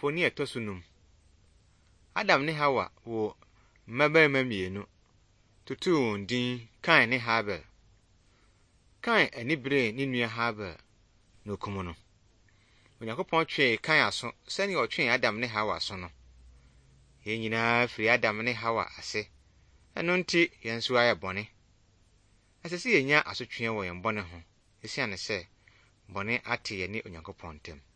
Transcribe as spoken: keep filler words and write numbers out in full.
Afoni etoso num. Adam ne Hawa wo mmabarima mmienu. Tutu wɔn din Kain ne Habel. Kain ani bere ne nua Habel na okum no. Onyankopɔn twee Kain aso sɛnea ɔtwee Adam ne Hawa aso no. Yɛn nyinaa firi Adam ne Hawa ase. Ɛno nti yɛn nso ayɛ bɔne. Ɛsɛ sɛ yɛnya asotwe wɔ yɛn bɔne ho, esiane sɛ bɔne ate yɛne Onyankopɔn ntam.